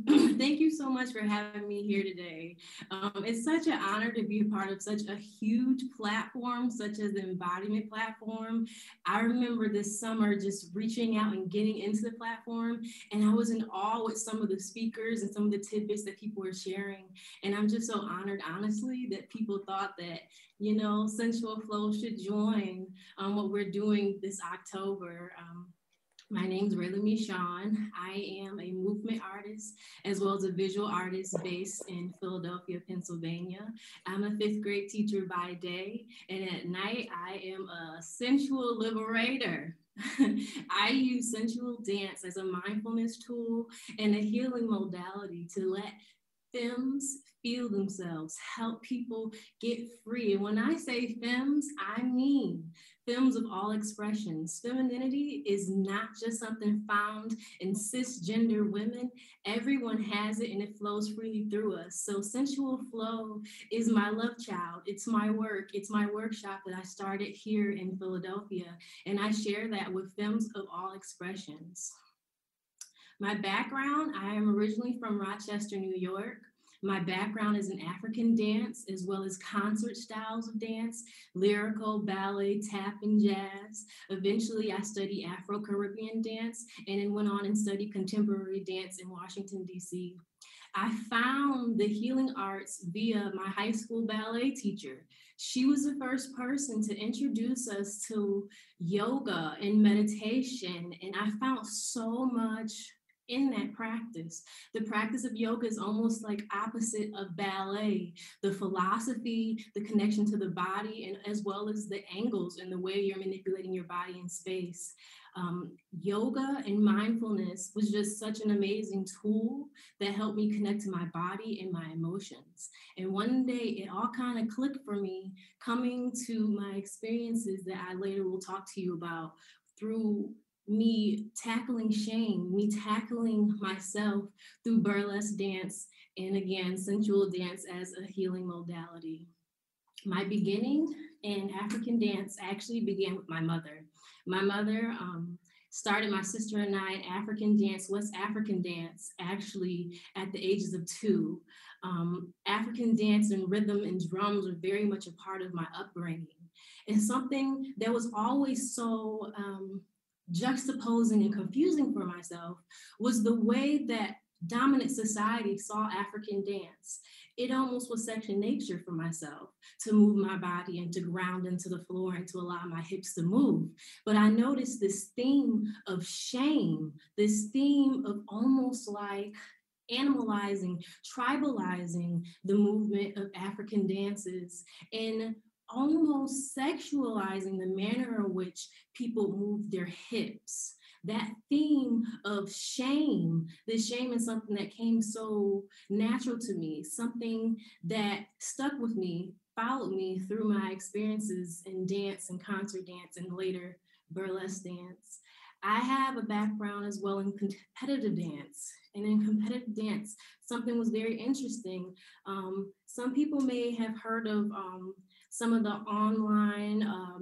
Thank you so much for having me here today. It's such an honor to be a part of such a huge platform, such as the embodiment platform. I remember this summer just reaching out and getting into the platform, and I was in awe with some of the speakers and some of the tidbits that people were sharing. And I'm just so honored, honestly, that people thought that, Sensual Flow should join what we're doing this October. My name is Rayla Michon. I am a movement artist as well as a visual artist based in Philadelphia, Pennsylvania. I'm a fifth grade teacher by day, and at night I am a sensual liberator. I use sensual dance as a mindfulness tool and a healing modality to let femmes feel themselves, help people get free. And when I say femmes, I mean femmes of all expressions. Femininity is not just something found in cisgender women. Everyone has it and it flows freely through us. So Sensual Flow is my love child. It's my work. It's my workshop that I started here in Philadelphia. And I share that with femmes of all expressions. My background, I am originally from Rochester, New York. My background is in African dance, as well as concert styles of dance, lyrical, ballet, tap, and jazz. Eventually, I studied Afro-Caribbean dance and then went on and studied contemporary dance in Washington, D.C. I found the healing arts via my high school ballet teacher. She was the first person to introduce us to yoga and meditation, and I found so much in that practice. The practice of yoga is almost like opposite of ballet. The philosophy, the connection to the body, and as well as the angles and the way you're manipulating your body in space. Yoga and mindfulness was just such an amazing tool that helped me connect to my body and my emotions. And one day it all kind of clicked for me, coming to my experiences that I later will talk to you about through me tackling shame, me tackling myself through burlesque dance, and again, sensual dance as a healing modality. My beginning in African dance actually began with my mother. My mother started my sister and I in African dance, West African dance, actually at the ages of 2. African dance and rhythm and drums were very much a part of my upbringing. And something that was always so juxtaposing and confusing for myself was the way that dominant society saw African dance. It almost was second nature for myself to move my body and to ground into the floor and to allow my hips to move. But I noticed this theme of shame, this theme of almost like animalizing, tribalizing the movement of African dances and almost sexualizing the manner in which people move their hips. That theme of shame, this shame is something that came so natural to me, something that stuck with me, followed me through my experiences in dance and concert dance and later burlesque dance. I have a background as well in competitive dance. And in competitive dance, something was very interesting. Some people may have heard of some of the online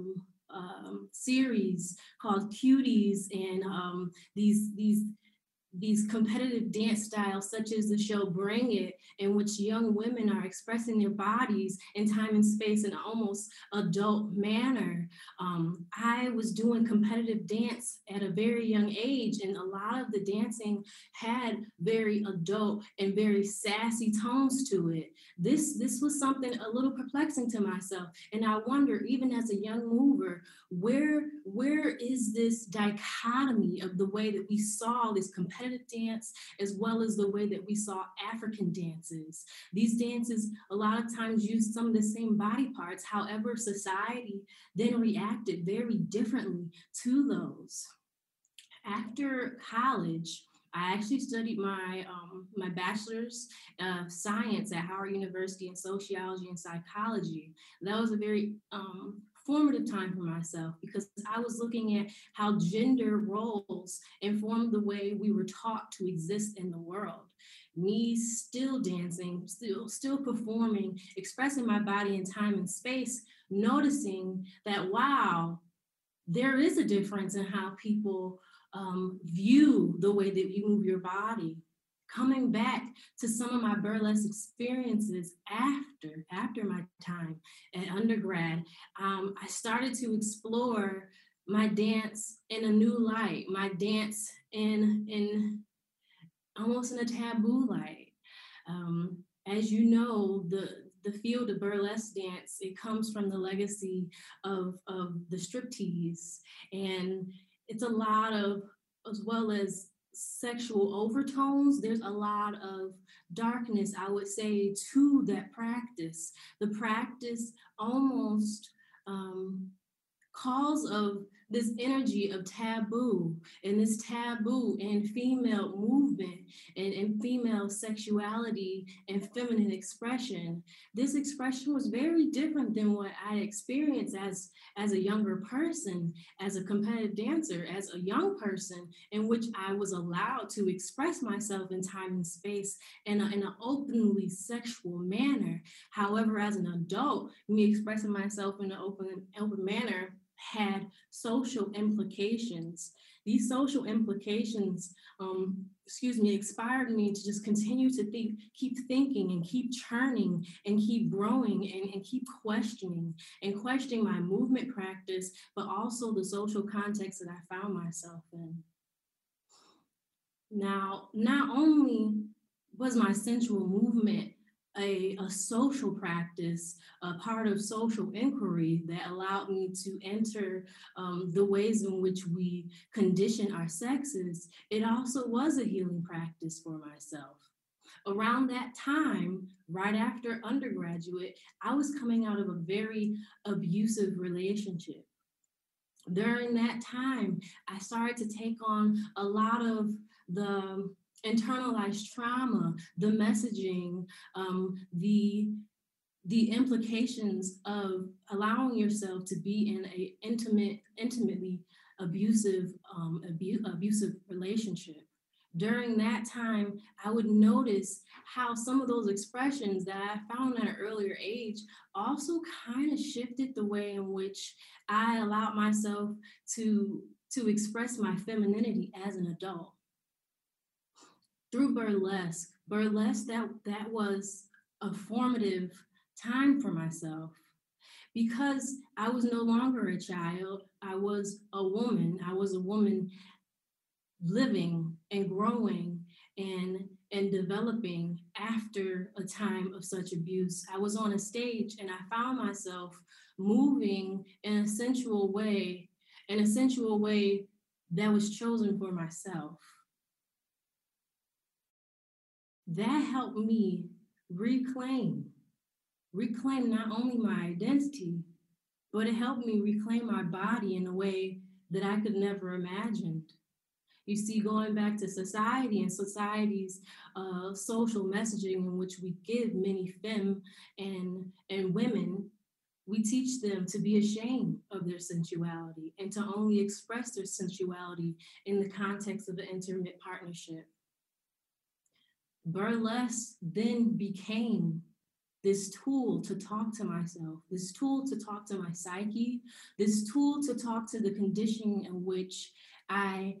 series called Cuties and these competitive dance styles, such as the show Bring It, in which young women are expressing their bodies in time and space in an almost adult manner. I was doing competitive dance at a very young age, and a lot of the dancing had very adult and very sassy tones to it. This was something a little perplexing to myself, and I wonder, even as a young mover, where is this dichotomy of the way that we saw this competitive dance as well as the way that we saw African dances? These dances a lot of times use some of the same body parts. However, society then reacted very differently to those. After college, I actually studied my bachelor's of science at Howard University in sociology and psychology. That was a very formative time for myself because I was looking at how gender roles inform the way we were taught to exist in the world. Me still dancing, still performing, expressing my body in time and space, noticing that, wow, there is a difference in how people view the way that you move your body. coming back to some of my burlesque experiences after my time at undergrad, I started to explore my dance in a new light, my dance in almost in a taboo light. As you know, the field of burlesque dance, it comes from the legacy of the striptease. And it's a lot of, as well as sexual overtones, there's a lot of darkness, I would say, to that practice. The practice almost calls of this energy of taboo, and this taboo and female movement and female sexuality and feminine expression. This expression was very different than what I experienced as a younger person, as a competitive dancer, as a young person, in which I was allowed to express myself in time and space in an openly sexual manner. However, as an adult, me expressing myself in an open manner had social implications. These social implications, inspired me to just continue to keep thinking and keep churning and keep growing and keep questioning my movement practice, but also the social context that I found myself in. Now, not only was my sensual movement a social practice, a part of social inquiry that allowed me to enter the ways in which we condition our sexes, it also was a healing practice for myself. Around that time, right after undergraduate, I was coming out of a very abusive relationship. During that time, I started to take on a lot of the internalized trauma, the messaging, the implications of allowing yourself to be in a intimately abusive relationship. During that time, I would notice how some of those expressions that I found at an earlier age also kind of shifted the way in which I allowed myself to express my femininity as an adult. Through burlesque that was a formative time for myself, because I was no longer a child. I was a woman. I was a woman living and growing and developing after a time of such abuse. I was on a stage and I found myself moving in a sensual way that was chosen for myself. That helped me reclaim not only my identity, but it helped me reclaim my body in a way that I could never imagined. You see, going back to society and society's social messaging in which we give many femme and women, we teach them to be ashamed of their sensuality and to only express their sensuality in the context of an intimate partnership. Burlesque then became this tool to talk to myself, this tool to talk to my psyche, this tool to talk to the conditioning in which I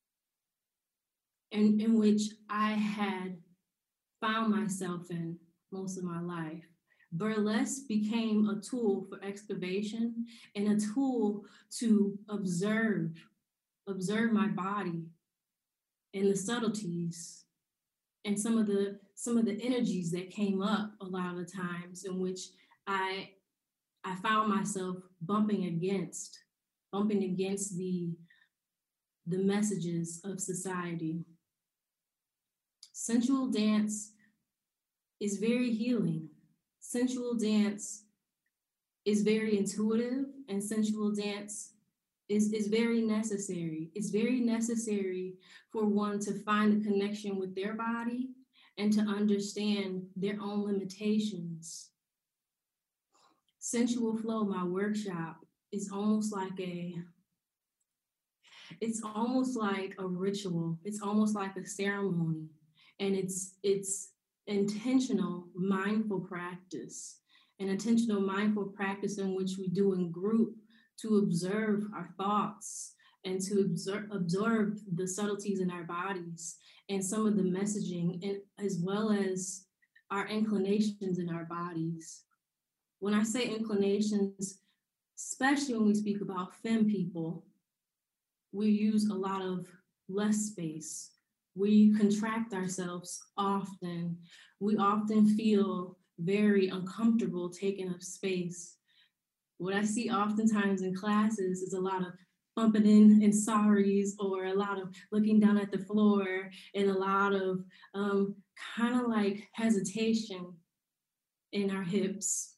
had found myself in most of my life. Burlesque became a tool for excavation and a tool to observe my body and the subtleties and some of the energies that came up a lot of the times in which I found myself bumping against the messages of society. Sensual dance is very healing. Sensual dance is very intuitive, and sensual dance is very necessary. It's very necessary for one to find a connection with their body and to understand their own limitations. Sensual Flow, my workshop, is almost like a ritual. It's almost like a ceremony. And it's intentional, mindful practice, an intentional, mindful practice in which we do in group to observe our thoughts, and to absorb the subtleties in our bodies and some of the messaging, and as well as our inclinations in our bodies. When I say inclinations, especially when we speak about femme people, we use a lot of less space. We contract ourselves often. We often feel very uncomfortable taking up space. What I see oftentimes in classes is a lot of bumping in sorries, or a lot of looking down at the floor, and a lot of kind of like hesitation in our hips.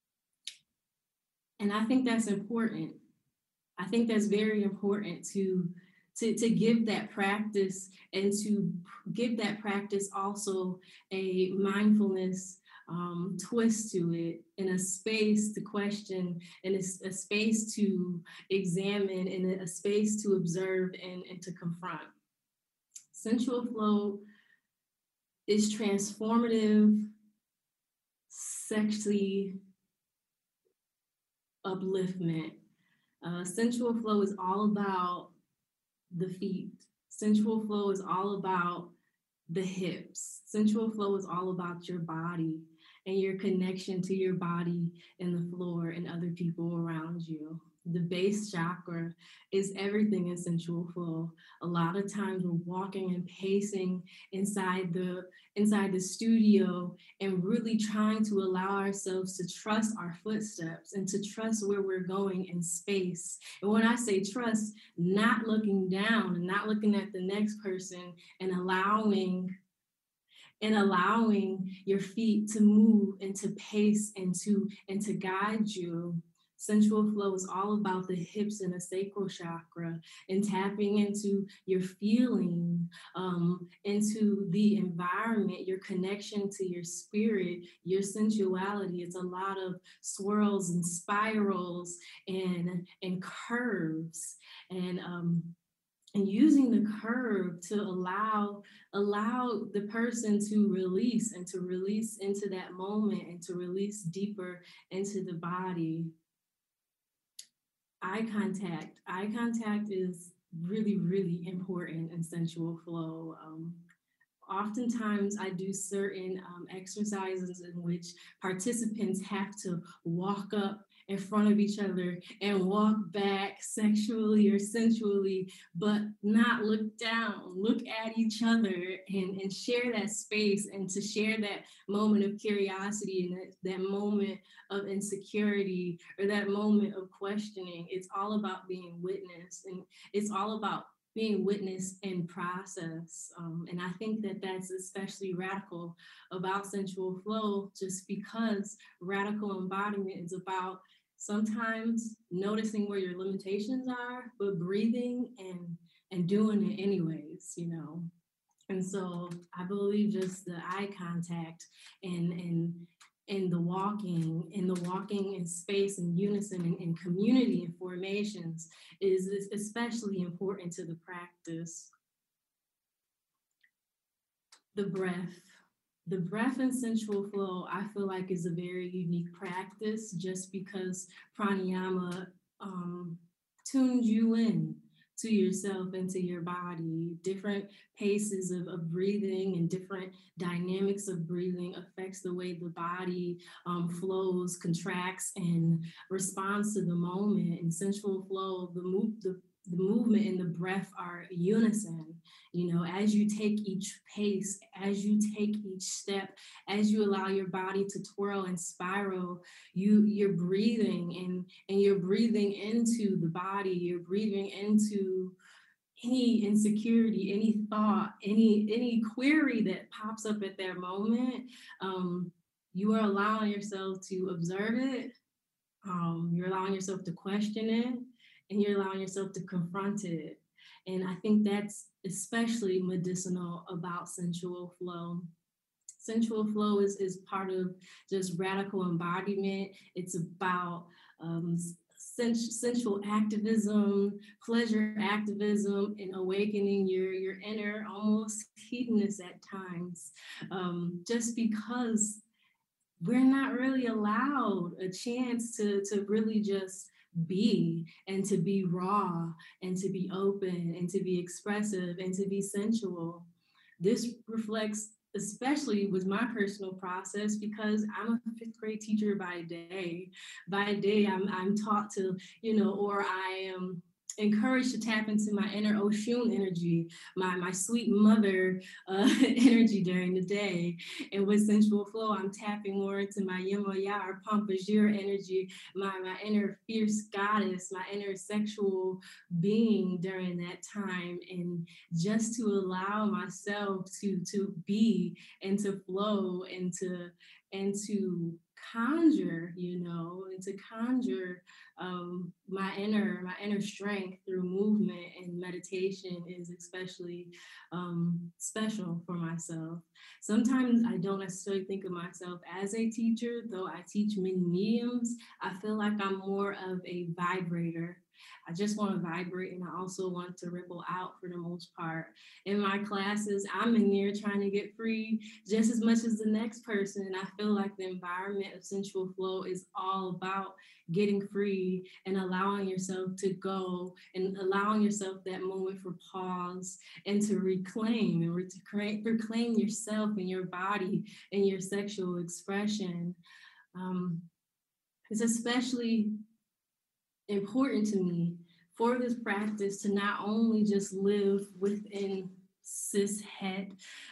And I think that's important. I think that's very important to give that practice, and to give that practice also a mindfulness twist to it, and a space to question, and a space to examine, and a space to observe, and to confront. Sensual flow is transformative, sexually upliftment. Sensual flow is all about the feet. Sensual flow is all about the hips. Sensual flow is all about your body and your connection to your body and the floor and other people around you. The base chakra is everything in sensual flow. A lot of times we're walking and pacing inside the studio, and really trying to allow ourselves to trust our footsteps and to trust where we're going in space. And when I say trust, not looking down and not looking at the next person, and allowing your feet to move and to pace and to guide you. Sensual flow is all about the hips and the sacral chakra, and tapping into your feeling, into the environment, your connection to your spirit, your sensuality. It's a lot of swirls and spirals and curves, and using the curve to allow the person to release, and to release into that moment, and to release deeper into the body. Eye contact is really, really important in sensual flow. Oftentimes I do certain exercises in which participants have to walk up in front of each other and walk back sexually or sensually, but not look down, look at each other, and share that space, and to share that moment of curiosity, and that moment of insecurity, or that moment of questioning. It's all about being witnessed, and it's all about being witnessed in process. And I think that that's especially radical about sensual flow, just because radical embodiment is about sometimes noticing where your limitations are, but breathing and doing it anyways, you know. And so I believe just the eye contact, and the walking in space and unison, and community and formations is especially important to the practice. The breath and sensual flow, I feel like, is a very unique practice, just because pranayama tunes you in to yourself and to your body. Different paces of breathing and different dynamics of breathing affects the way the body flows, contracts, and responds to the moment. In sensual flow, the movement and the breath are unison. You know, as you take each pace, as you take each step, as you allow your body to twirl and spiral, you're breathing, and you're breathing into the body, you're breathing into any insecurity, any thought, any query that pops up at that moment. You are allowing yourself to observe it. You're allowing yourself to question it, and you're allowing yourself to confront it. And I think that's especially medicinal about sensual flow. Sensual flow is part of just radical embodiment. It's about sensual activism, pleasure activism, and awakening your inner, almost hedonist at times. Just because we're not really allowed a chance to really just be, and to be raw, and to be open, and to be expressive, and to be sensual. This reflects especially with my personal process because I'm a fifth grade teacher by day. By day, I'm taught to, or I am encouraged to tap into my inner Oshun energy, my sweet mother energy during the day. And with sensual flow, I'm tapping more into my Yemoya or Pampajir energy, my inner fierce goddess, my inner sexual being during that time. And just to allow myself to be and to flow and to conjure, and to conjure my inner strength through movement and meditation is especially special for myself. Sometimes I don't necessarily think of myself as a teacher, though I teach many mediums. I feel like I'm more of a vibrator. I just want to vibrate, and I also want to ripple out for the most part. In my classes, I'm in there trying to get free just as much as the next person. And I feel like the environment of sensual flow is all about getting free and allowing yourself to go and allowing yourself that moment for pause and to reclaim and reclaim yourself and your body and your sexual expression. It's especially important to me for this practice to not only just live within cis het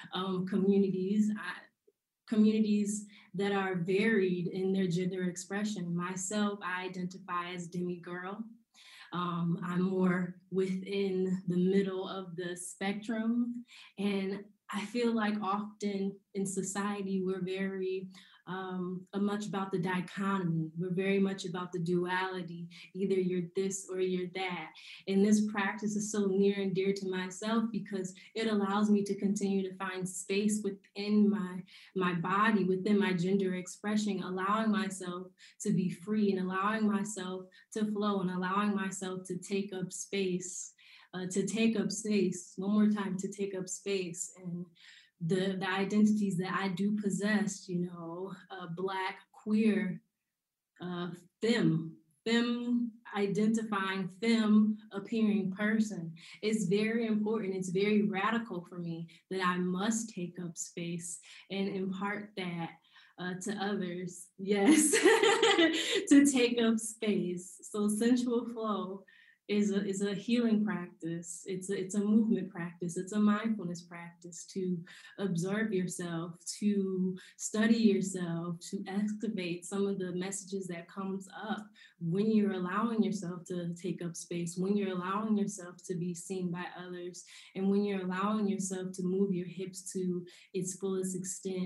communities that are varied in their gender expression. Myself, I identify as demigirl. I'm more within the middle of the spectrum. And I feel like often in society, we're very much about the dichotomy. We're very much about the duality. Either you're this or you're that. And this practice is so near and dear to myself because it allows me to continue to find space within my body, within my gender expression, allowing myself to be free and allowing myself to flow and allowing myself to take up space, one more time, to take up space. And the identities that I do possess, Black, queer, femme, identifying, femme appearing person. It's very important. It's very radical for me that I must take up space and impart that to others. Yes, to take up space. So sensual flow is a healing practice. It's a movement practice. It's a mindfulness practice to observe yourself, to study yourself, to excavate some of the messages that comes up when you're allowing yourself to take up space, when you're allowing yourself to be seen by others, and when you're allowing yourself to move your hips to its fullest extent.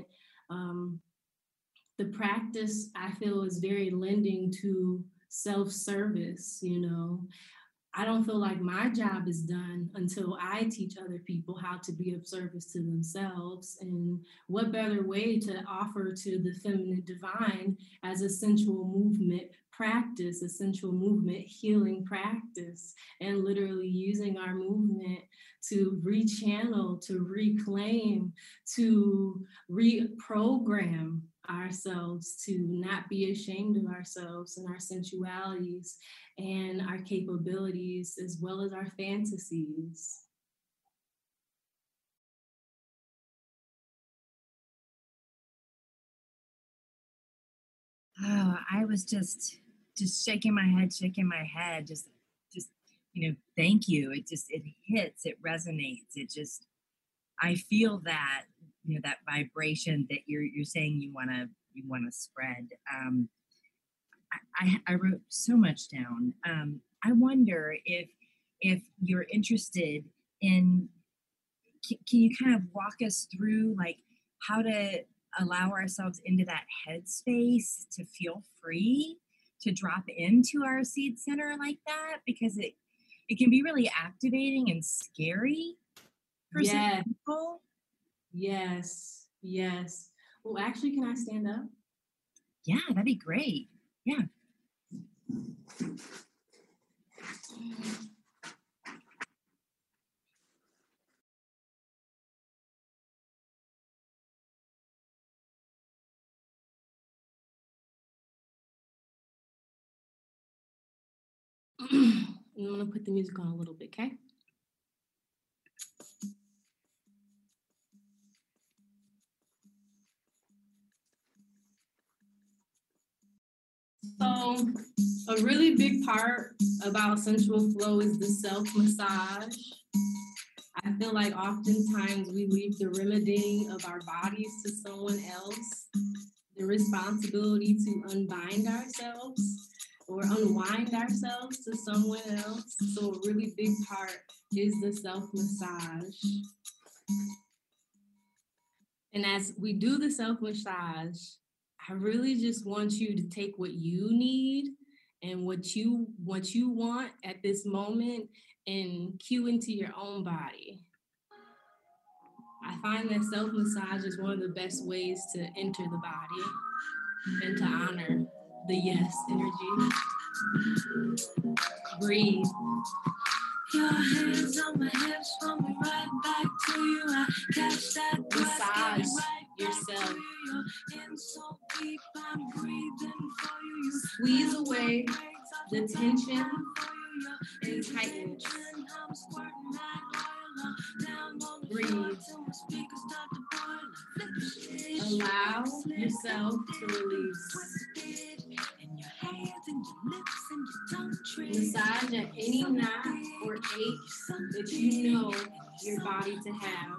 The practice, I feel, is very lending to self-service. I don't feel like my job is done until I teach other people how to be of service to themselves. And what better way to offer to the feminine divine as a sensual movement practice, a sensual movement healing practice, and literally using our movement to rechannel, to reclaim, to reprogram ourselves to not be ashamed of ourselves and our sensualities and our capabilities as well as our fantasies. Oh, I was just shaking my head, just thank you. It hits, it resonates. I feel that, that vibration that you're saying you wanna spread. I wrote so much down. I wonder if you're interested in, can you kind of walk us through like how to allow ourselves into that headspace to feel free to drop into our seed center like that, because it can be really activating and scary for some Yes, people. yes, yes. Well, actually, can I stand up? Yeah, that'd be great. Yeah. I'm gonna put the music on a little bit, okay? So a really big part about sensual flow is the self-massage. I feel like oftentimes we leave the remedying of our bodies to someone else, the responsibility to unbind ourselves or unwind ourselves to someone else. So a really big part is the self-massage. And as we do the self-massage, I really just want you to take what you need and what you want at this moment and cue into your own body. I find that self-massage is one of the best ways to enter the body and to honor the yes energy. Breathe. Your hands on my hips, pull me right back to you. I catch that massage yourself. In so deep, I'm breathing for you. Squeeze away the tension and tighten. Breathe. Allow yourself to release. Massage at any knot or ache that you know your body to have.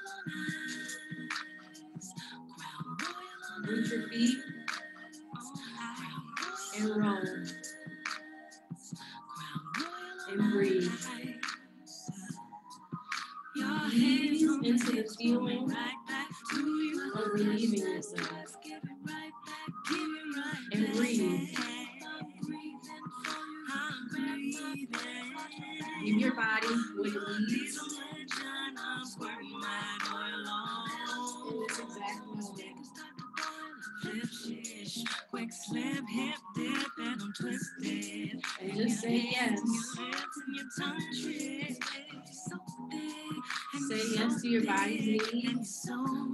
Root your feet and roll. And breathe. Ease into the feeling of relieving yourself. And breathe. Give your body what it needs. In this exact moment. Quick slip, hip dip, and I'm twisted. And just say yes. Say yes to your body's needs.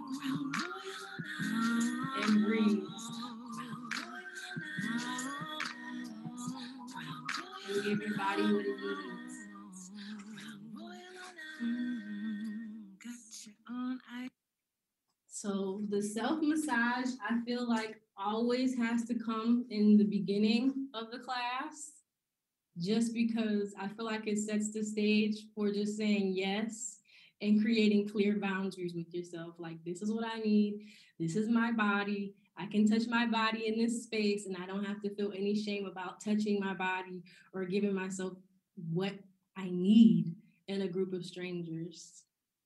And breathe. And give your body what it needs. So the self-massage, I feel like always has to come in the beginning of the class, just because I feel like it sets the stage for just saying yes and creating clear boundaries with yourself. Like, this is what I need. This is my body. I can touch my body in this space, and I don't have to feel any shame about touching my body or giving myself what I need in a group of strangers.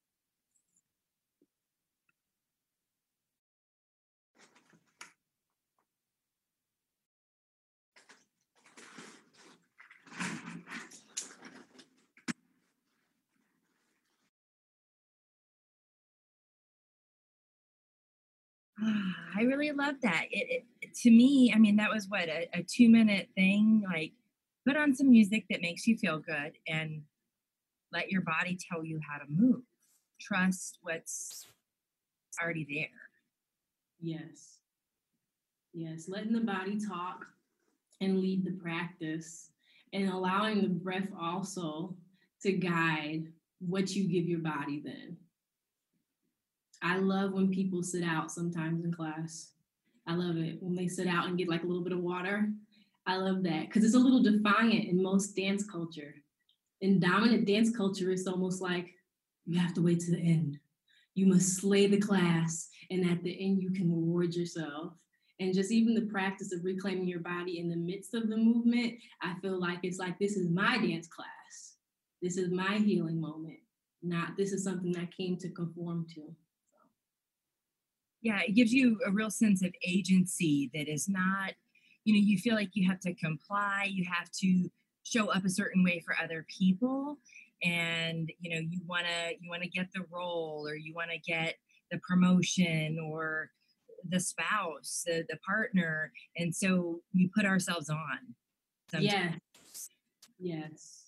I really love that. To me, I mean, that was what a 2 minute thing. Like, put on some music that makes you feel good and let your body tell you how to move. Trust what's already there. Yes. Yes. Letting the body talk and lead the practice, and allowing the breath also to guide what you give your body then. I love when people sit out sometimes in class. I love it when they sit out and get like a little bit of water. I love that because it's a little defiant in most dance culture. In dominant dance culture, it's almost like you have to wait to the end. You must slay the class, and at the end, you can reward yourself. And just even the practice of reclaiming your body in the midst of the movement, I feel like it's like, this is my dance class. This is my healing moment. Not, this is something I came to conform to. Yeah, it gives you a real sense of agency that is not, you feel like you have to comply, you have to show up a certain way for other people, and you want to get the role, or you want to get the promotion, or the spouse, the partner, and so we put ourselves on sometimes. Yes.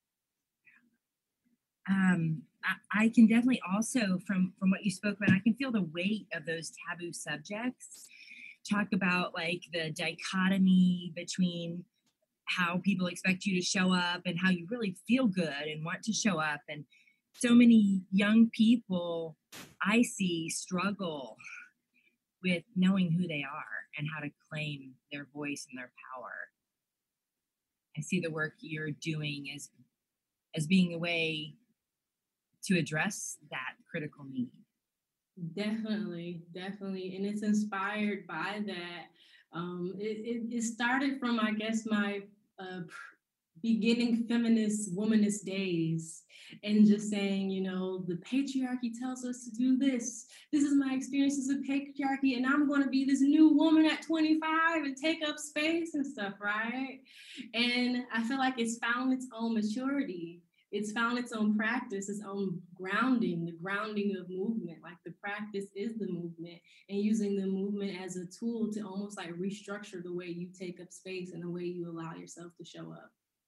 I can definitely also, from what you spoke about, I can feel the weight of those taboo subjects. Talk about like the dichotomy between how people expect you to show up and how you really feel good and want to show up. And so many young people I see struggle with knowing who they are and how to claim their voice and their power. I see the work you're doing as being a way to address that critical need. Definitely, definitely. And it's inspired by that. It started from, I guess, my beginning feminist womanist days, and just saying, the patriarchy tells us to do this. This is my experiences of patriarchy, and I'm going to be this new woman at 25 and take up space and stuff, right? And I feel like it's found its own maturity. It's found its own practice, its own grounding, the grounding of movement. Like, the practice is the movement, and using the movement as a tool to almost like restructure the way you take up space and the way you allow yourself to show up.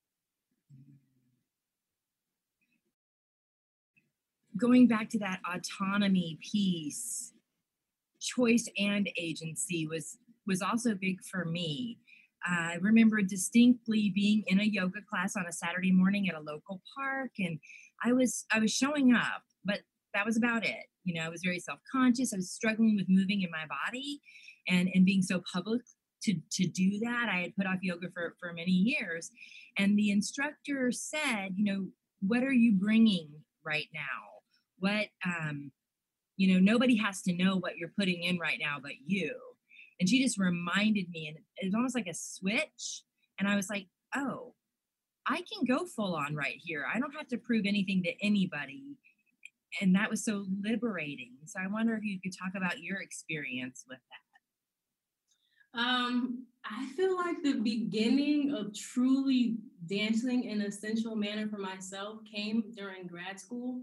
Going back to that autonomy piece, choice and agency was also big for me. I remember distinctly being in a yoga class on a Saturday morning at a local park, and I was showing up, but that was about it. I was very self-conscious. I was struggling with moving in my body and being so public to do that. I had put off yoga for many years, and the instructor said, what are you bringing right now? What nobody has to know what you're putting in right now but you. And she just reminded me, and it was almost like a switch. And I was like, oh, I can go full on right here. I don't have to prove anything to anybody. And that was so liberating. So I wonder if you could talk about your experience with that. I feel like the beginning of truly dancing in a sensual manner for myself came during grad school.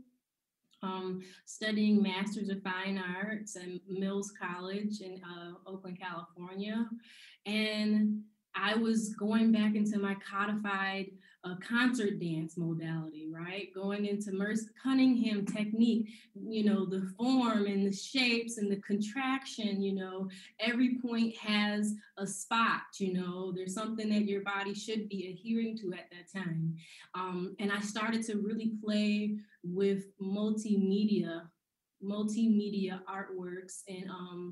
Studying Masters of Fine Arts at Mills College in Oakland, California. And I was going back into my codified concert dance modality, right? Going into Merce Cunningham technique, the form and the shapes and the contraction, every point has a spot, there's something that your body should be adhering to at that time. And I started to really play with multimedia artworks, and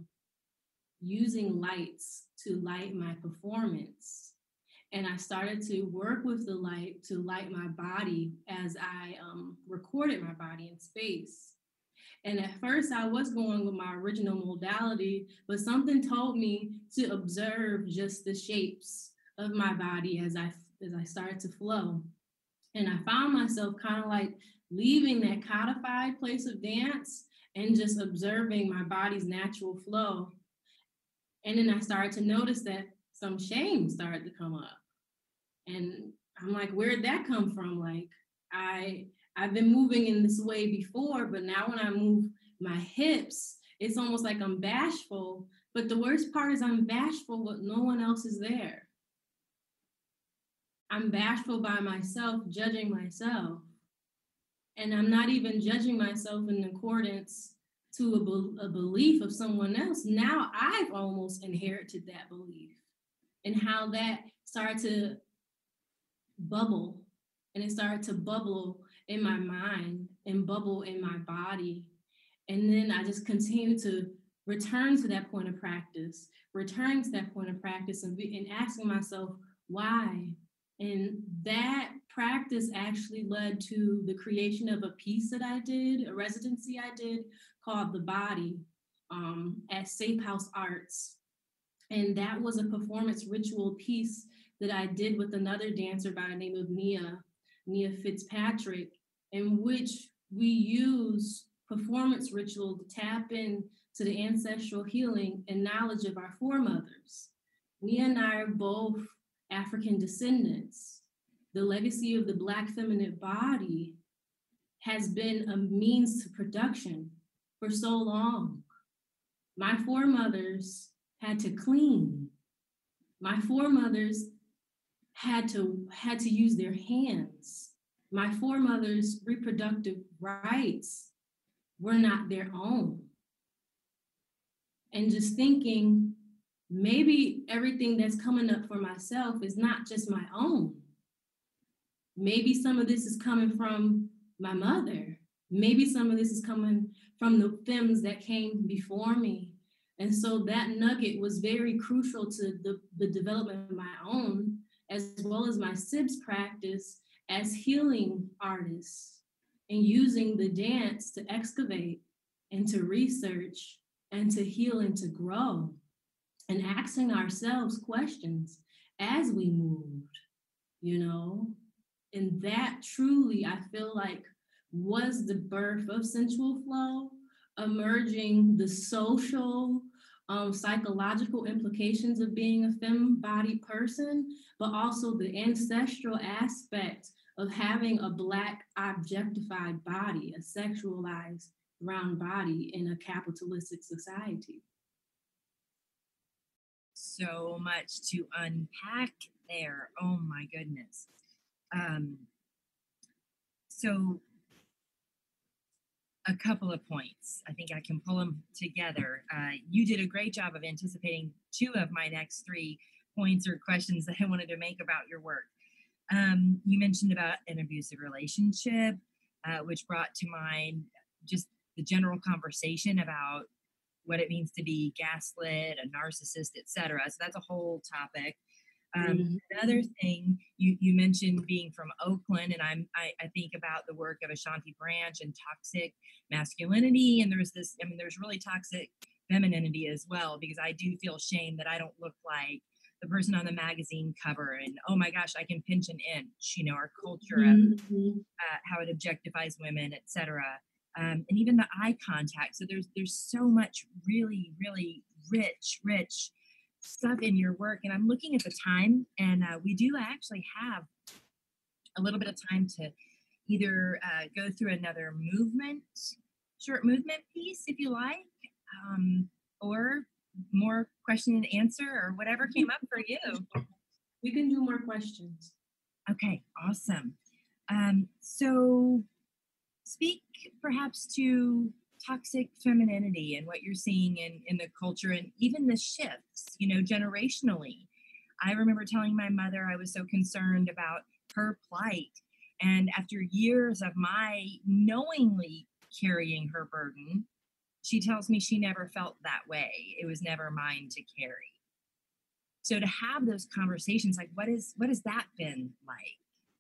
using lights to light my performance. And I started to work with the light to light my body as I recorded my body in space. And at first I was going with my original modality, but something told me to observe just the shapes of my body as I started to flow. And I found myself kind of like leaving that codified place of dance and just observing my body's natural flow. And then I started to notice that some shame started to come up. And I'm like, where'd that come from? Like, I've been moving in this way before, but now when I move my hips, it's almost like I'm bashful. But the worst part is I'm bashful, but no one else is there. I'm bashful by myself, judging myself. And I'm not even judging myself in accordance to a belief of someone else. Now I've almost inherited that belief, and how that started to bubble, and it started to bubble in my mind and bubble in my body. And then I just continue to return to that point of practice, and asking myself, why? And that practice actually led to the creation of a piece that I did, a residency I did called The Body at Safe House Arts. And that was a performance ritual piece that I did with another dancer by the name of Nia Fitzpatrick, in which we use performance ritual to tap in to the ancestral healing and knowledge of our foremothers. Nia and I are both African descendants. The legacy of the Black feminine body has been a means to production for so long. My foremothers had to clean. My foremothers had to use their hands. My foremothers' reproductive rights were not their own. And just thinking, maybe everything that's coming up for myself is not just my own. Maybe some of this is coming from my mother. Maybe some of this is coming from the femmes that came before me. And so that nugget was very crucial to the development of my own, as well as my SIBS practice as healing artists and using the dance to excavate and to research and to heal and to grow and asking ourselves questions as we moved, you know? And that truly, I feel like, was the birth of sensual flow, emerging the social, psychological implications of being a femme-bodied person, but also the ancestral aspect of having a Black objectified body, a sexualized brown body in a capitalistic society. So much to unpack there. Oh my goodness. Um, so a couple of points. I think I can pull them together. You did a great job of anticipating two of my next three points or questions that I wanted to make about your work. You mentioned about an abusive relationship, which brought to mind just the general conversation about what it means to be gaslit, a narcissist, etc. So that's a whole topic. Mhm. Another thing you mentioned being from Oakland, and I think about the work of Ashanti Branch and toxic masculinity, and there's this. I mean, there's really toxic femininity as well, because I do feel shame that I don't look like the person on the magazine cover, and oh my gosh, I can pinch an inch. You know, our culture of Mhm. how it objectifies women, etc. And even the eye contact. So there's so much really really rich stuff in your work. And I'm looking at the time, and we do actually have a little bit of time to either go through another short movement piece, if you like, or more question and answer, or whatever came up for you. We can do more questions. Okay, awesome. So speak perhaps to toxic femininity and what you're seeing in the culture, and even the shifts, generationally. I remember telling my mother I was so concerned about her plight. And after years of my knowingly carrying her burden, she tells me she never felt that way. It was never mine to carry. So to have those conversations, like what has that been like?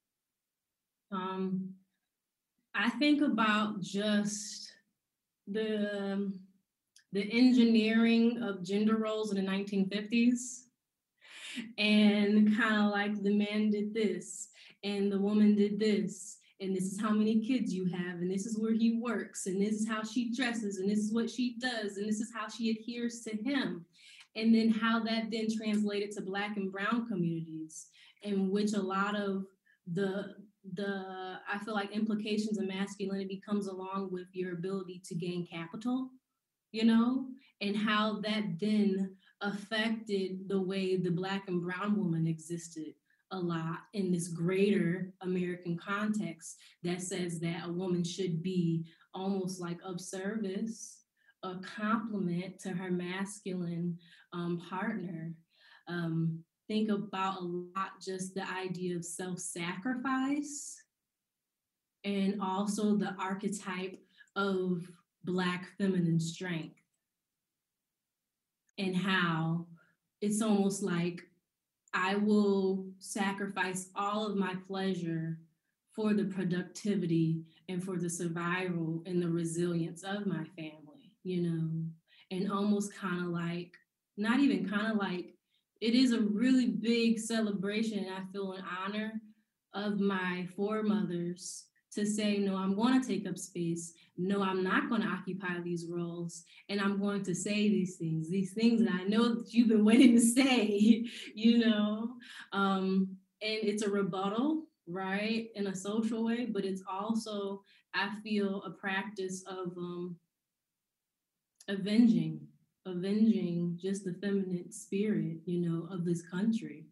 Um, I think about just the the engineering of gender roles in the 1950s, and kind of like the man did this and the woman did this, and this is how many kids you have, and this is where he works, and this is how she dresses, and this is what she does, and this is how she adheres to him. And then how that then translated to Black and Brown communities, in which a lot of the I feel like implications of masculinity comes along with your ability to gain capital, you know, and how that then affected the way the Black and Brown woman existed a lot in this greater American context that says that a woman should be almost like of service, a complement to her masculine partner. Think about a lot just the idea of self-sacrifice, and also the archetype of Black feminine strength, and how it's almost like I will sacrifice all of my pleasure for the productivity and for the survival and the resilience of my family, you know, and almost kind of like, not even kind of like, it is a really big celebration. And I feel an honor of my foremothers to say, no, I'm going to take up space. No, I'm not going to occupy these roles. And I'm going to say these things that I know that you've been waiting to say, you know. And it's a rebuttal, right, in a social way, but it's also, I feel, a practice of avenging just the feminine spirit, you know, of this country.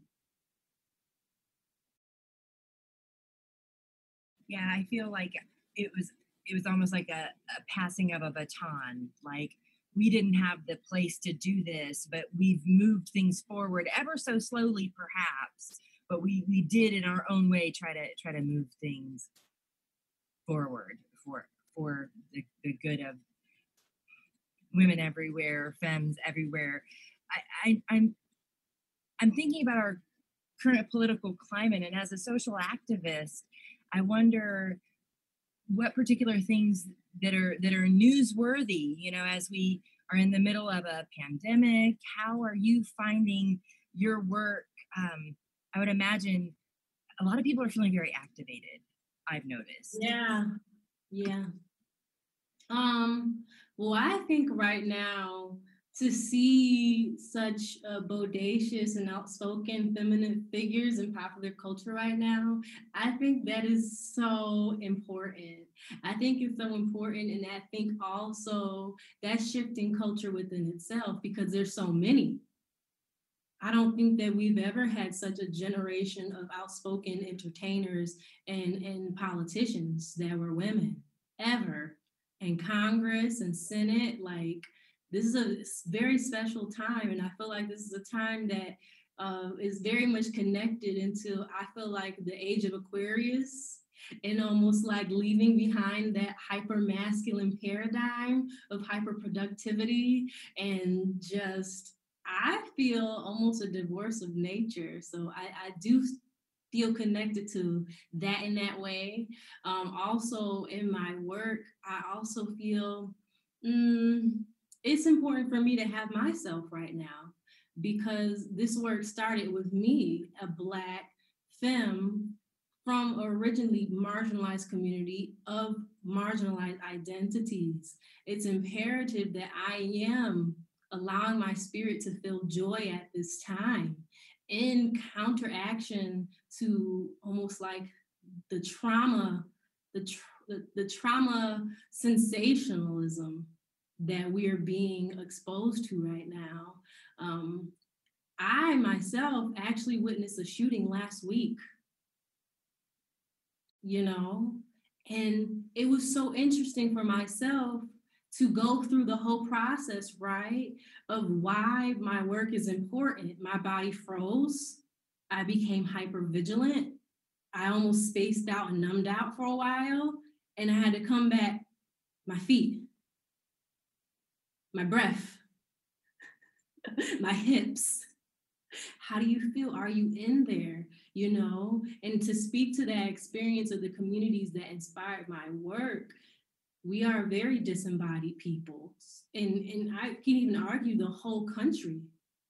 Yeah, I feel like it was it was almost like a passing of a baton. Like we didn't have the place to do this, but we've moved things forward ever so slowly, perhaps. But we did in our own way try to move things forward for the good of women everywhere, femmes everywhere. I'm thinking about our current political climate, and as a social activist, I wonder what particular things that are newsworthy, as we are in the middle of a pandemic. How are you finding your work? I would imagine a lot of people are feeling very activated, I've noticed. Yeah, yeah. Well, I think right now to see such bodacious and outspoken feminine figures in popular culture right now, I think that is so important. I think it's so important, and I think also that's shifting culture within itself because there's so many. I don't think that we've ever had such a generation of outspoken entertainers and politicians that were women, ever. In Congress and Senate, like this is a very special time. And I feel like this is a time that is very much connected into, I feel like, the age of Aquarius, and almost like leaving behind that hyper masculine paradigm of hyper productivity and just, I feel almost a divorce of nature. So I do feel connected to that in that way. Also in my work, I also feel it's important for me to have myself right now because this work started with me, a Black femme from originally marginalized community of marginalized identities. It's imperative that I am allowing my spirit to feel joy at this time in counteraction to almost like the trauma, the trauma sensationalism that we are being exposed to right now. I myself actually witnessed a shooting last week, you know, and it was so interesting for myself to go through the whole process, right, of why my work is important. My body froze. I became hyper vigilant. I almost spaced out and numbed out for a while. And I had to come back, my feet, my breath, my hips. How do you feel? Are you in there? And to speak to that experience of the communities that inspired my work, we are very disembodied people. And I can even argue the whole country.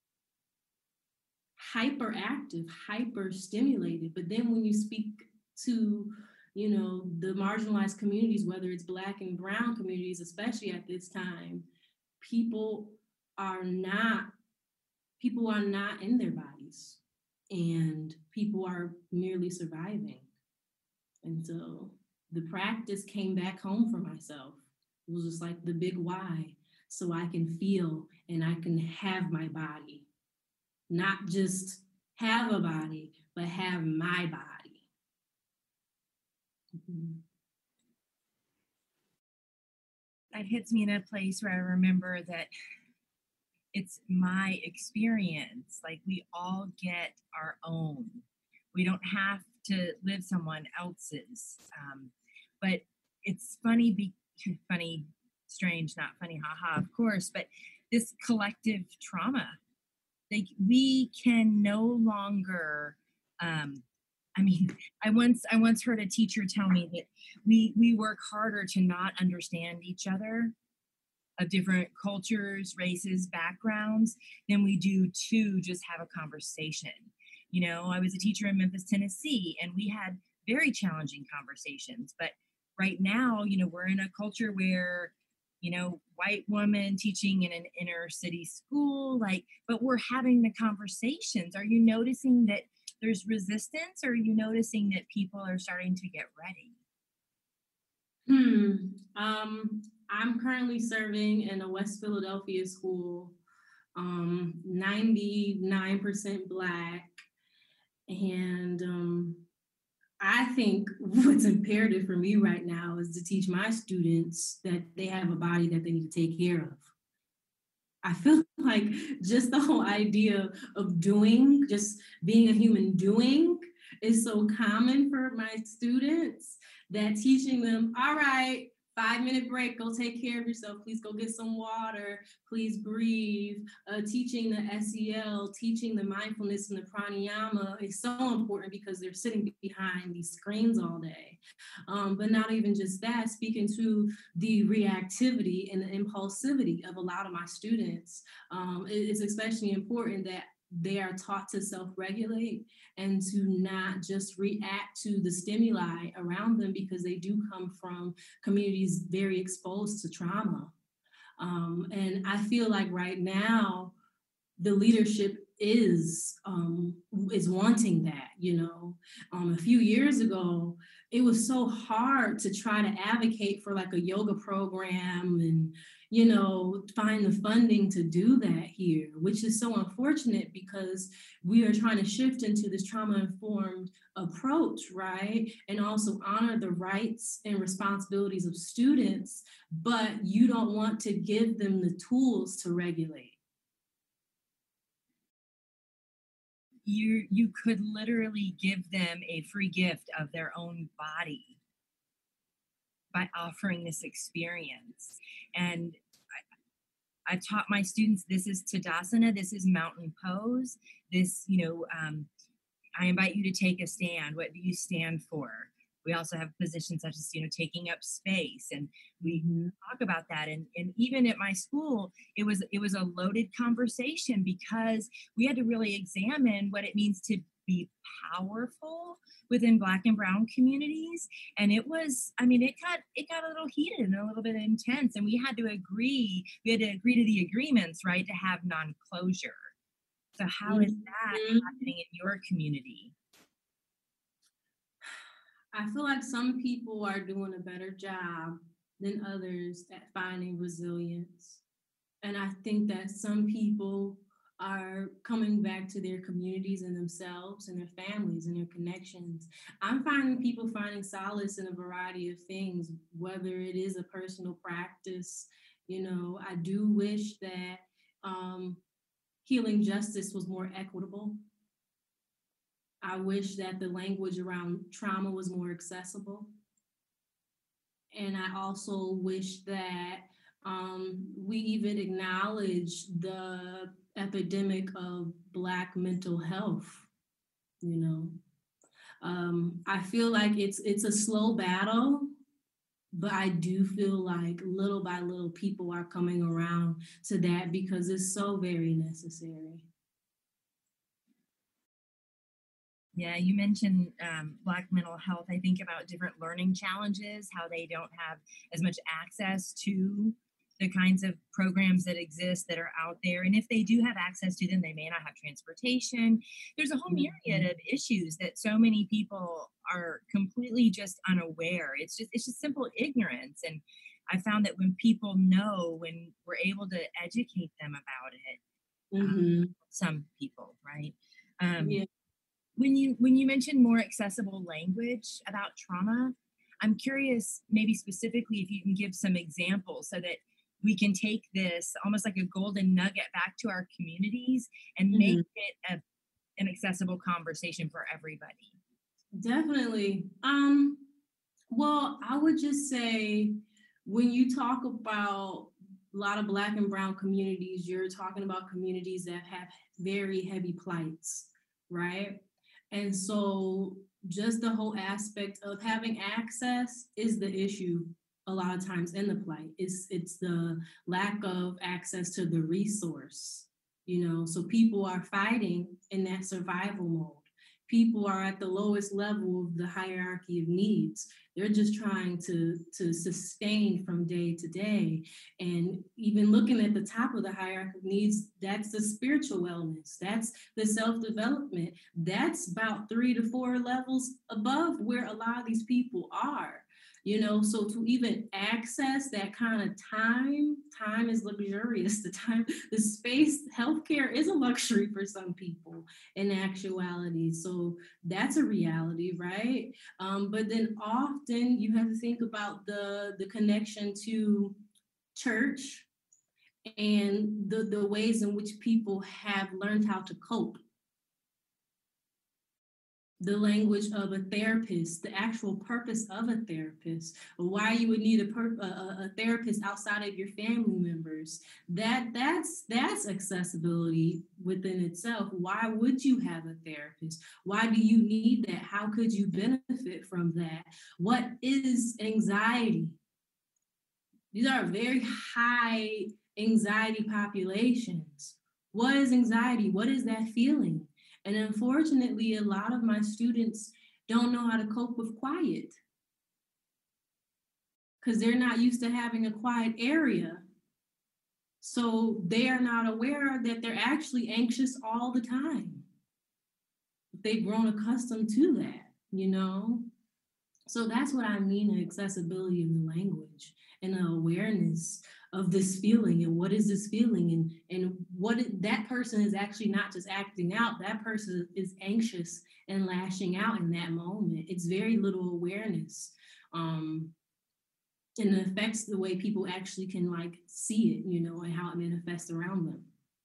Hyperactive, hyper stimulated. But then when you speak to, the marginalized communities, whether it's Black and Brown communities, especially at this time, people are not in their bodies, and people are merely surviving. And so the practice came back home for myself. It was just like the big why, so I can feel and I can have my body, not just have a body, but have my body. Mm-hmm. That hits me in a place where I remember that it's my experience. Like we all get our own. We don't have to live someone else's. But it's funny, funny, strange, not funny, haha, of course, but this collective trauma, like we can no longer, I mean, I once heard a teacher tell me that we work harder to not understand each other, of different cultures, races, backgrounds, than we do to just have a conversation. I was a teacher in Memphis, Tennessee, and we had very challenging conversations. But right now, we're in a culture where, white woman teaching in an inner city school, but we're having the conversations. Are you noticing that there's resistance, or are you noticing that people are starting to get ready? I'm currently serving in a West Philadelphia school, 99% Black. And I think what's imperative for me right now is to teach my students that they have a body that they need to take care of. I feel like just the whole idea of doing, just being a human doing, is so common for my students that teaching them, all right, 5 minute break, go take care of yourself. Please go get some water. Please breathe. Teaching the SEL, teaching the mindfulness and the pranayama is so important because they're sitting behind these screens all day. But not even just that, speaking to the reactivity and the impulsivity of a lot of my students. It's especially important that they are taught to self-regulate and to not just react to the stimuli around them because they do come from communities very exposed to trauma. And I feel like right now, the leadership is wanting that, you know. A few years ago, it was so hard to try to advocate for like a yoga program and, you know, find the funding to do that here, which is so unfortunate because we are trying to shift into this trauma-informed approach, right? And also honor the rights and responsibilities of students, but you don't want to give them the tools to regulate. You could literally give them a free gift of their own body by offering this experience. And I've taught my students, this is Tadasana, this is mountain pose. This, I invite you to take a stand. What do you stand for? We also have positions such as, taking up space, and we talk about that. And even at my school, it was a loaded conversation because we had to really examine what it means to be powerful within Black and Brown communities. And it was, it got a little heated and a little bit intense, and we had to agree to the agreements, right, to have non-closure. So how is that happening in your community? I feel like some people are doing a better job than others at finding resilience. And I think that some people are coming back to their communities and themselves and their families and their connections. I'm finding people finding solace in a variety of things, whether it is a personal practice. I do wish that healing justice was more equitable. I wish that the language around trauma was more accessible. And I also wish that we even acknowledge the epidemic of Black mental health. I feel like it's a slow battle, but I do feel like little by little people are coming around to that because it's so very necessary. Yeah, you mentioned Black mental health. I think about different learning challenges, how they don't have as much access to the kinds of programs that exist that are out there. And if they do have access to them, they may not have transportation. There's a whole myriad of issues that so many people are completely just unaware. It's just simple ignorance. And I found that when people know, when we're able to educate them about it, some people, right? Yeah. When you mention more accessible language about trauma, I'm curious, maybe specifically, if you can give some examples so that we can take this almost like a golden nugget back to our communities and make it an accessible conversation for everybody. Definitely. Well, I would just say when you talk about a lot of Black and Brown communities, you're talking about communities that have very heavy plights, right? And so just the whole aspect of having access is the issue a lot of times in the plight. It's the lack of access to the resource, so people are fighting in that survival mode. People are at the lowest level of the hierarchy of needs. They're just trying to sustain from day to day. And even looking at the top of the hierarchy of needs, that's the spiritual wellness. That's the self-development. That's about 3 to 4 levels above where a lot of these people are. So to even access that kind of time is luxurious. The space, healthcare is a luxury for some people in actuality. So that's a reality, right? But then often you have to think about the connection to church and the ways in which people have learned how to cope. The language of a therapist, the actual purpose of a therapist, why you would need a therapist outside of your family members. That's accessibility within itself. Why would you have a therapist? Why do you need that? How could you benefit from that? What is anxiety? These are very high anxiety populations. What is anxiety? What is that feeling? And unfortunately, a lot of my students don't know how to cope with quiet because they're not used to having a quiet area. So they are not aware that they're actually anxious all the time. They've grown accustomed to that, you know? So that's what I mean, accessibility of the language and the awareness of this feeling and what is this feeling and that person is actually not just acting out, that person is anxious and lashing out in that moment. It's very little awareness. And it affects the way people actually can like see it, you know, and how it manifests around them.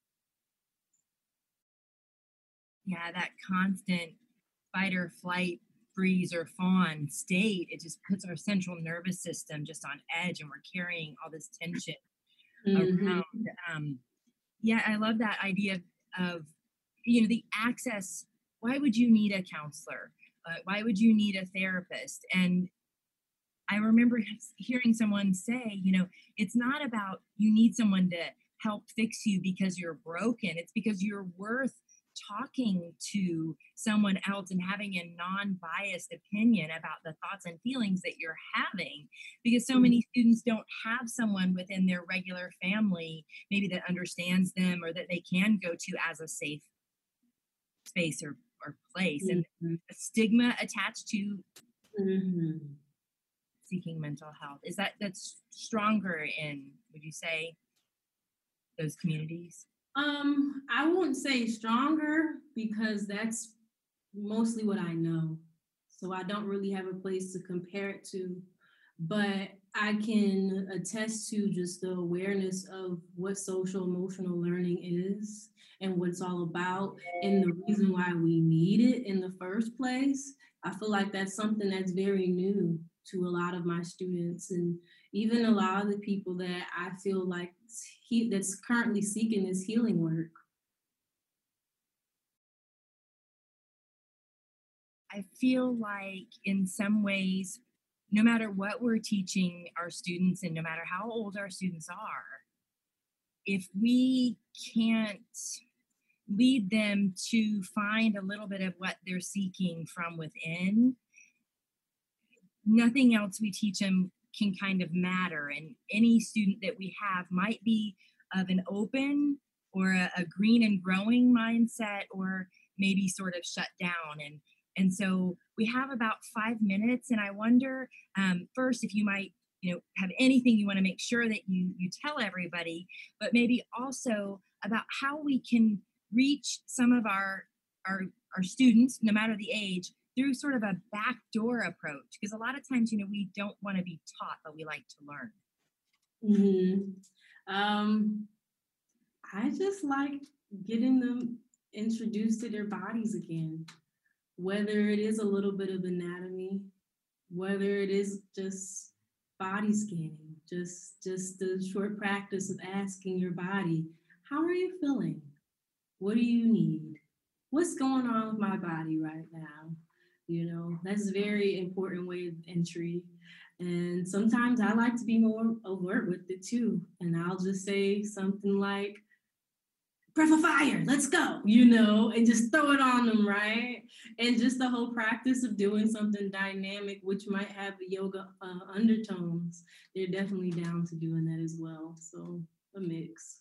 Yeah, that constant fight or flight, freeze or fawn state, it just puts our central nervous system just on edge and we're carrying all this tension Mm-hmm. around. Yeah, I love that idea of, you know, the access. Why would you need a counselor? Why would you need a therapist? And I remember hearing someone say, you know, it's not about you need someone to help fix you because you're broken. It's because you're worth talking to someone else and having a non-biased opinion about the thoughts and feelings that you're having, because so many students don't have someone within their regular family maybe that understands them or that they can go to as a safe space or place, and Mm-hmm. a stigma attached to Mm-hmm. seeking mental health. Is that's stronger in, would you say, those communities? I won't say stronger because that's mostly what I know. So I don't really have a place to compare it to, but I can attest to just the awareness of what social emotional learning is and what it's all about and the reason why we need it in the first place. I feel like that's something that's very new to a lot of my students and even a lot of the people that I feel like that's currently seeking this healing work. I feel like in some ways, no matter what we're teaching our students and no matter how old our students are, if we can't lead them to find a little bit of what they're seeking from within, nothing else we teach them can kind of matter. And any student that we have might be of an open or a green and growing mindset, or maybe sort of shut down. And so we have about 5 minutes, and I wonder, first, if you might, you know, have anything you want to make sure that you tell everybody, but maybe also about how we can reach some of our our students, no matter the age, through sort of a backdoor approach, because a lot of times, you know, we don't want to be taught, but we like to learn. Mm-hmm. Um, I just like getting them introduced to their bodies again, whether it is a little bit of anatomy, whether it is just body scanning, just the short practice of asking your body, how are you feeling? What do you need? What's going on with my body right now? You know, that's a very important way of entry. And sometimes I like to be more overt with it too. And I'll just say something like, breath of fire, let's go, you know, and just throw it on them, right? And just the whole practice of doing something dynamic, which might have yoga undertones, they're definitely down to doing that as well. So a mix.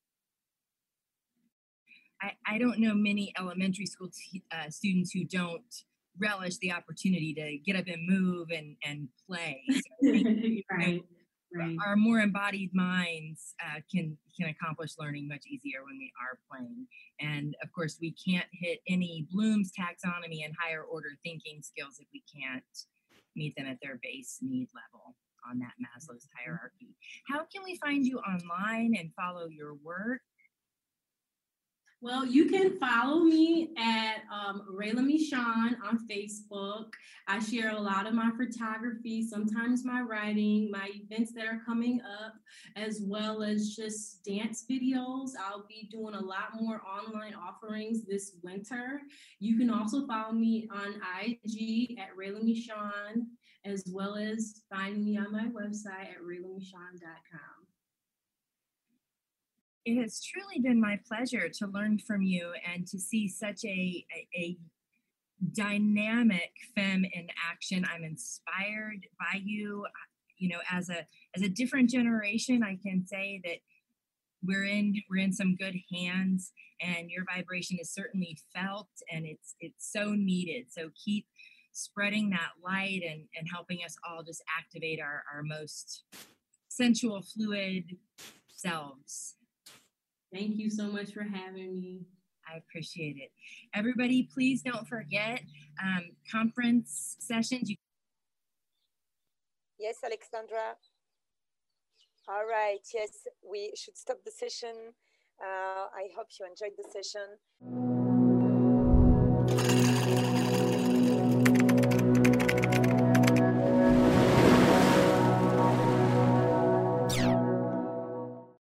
I don't know many elementary school students who don't relish the opportunity to get up and move and play. So I think, you know, Right, right. our more embodied minds can accomplish learning much easier when we are playing. And of course, we can't hit any Bloom's taxonomy and higher order thinking skills if we can't meet them at their base need level. on that Maslow's hierarchy. How can we find you online and follow your work? Well, you can follow me at Rayla Michon on Facebook. I share a lot of my photography, sometimes my writing, my events that are coming up, as well as just dance videos. I'll be doing a lot more online offerings this winter. You can also follow me on IG at Rayla Michon, as well as find me on my website at raylamichon.com. It has truly been my pleasure to learn from you and to see such a dynamic femme in action. I'm inspired by you. You know, as a different generation, I can say that we're in some good hands, and your vibration is certainly felt, and it's so needed. So keep spreading that light and helping us all just activate our most sensual, fluid selves. Thank you so much for having me. I appreciate it. Everybody, please don't forget conference sessions. Yes, Alexandra. All right. Yes, we should stop the session. I hope you enjoyed the session.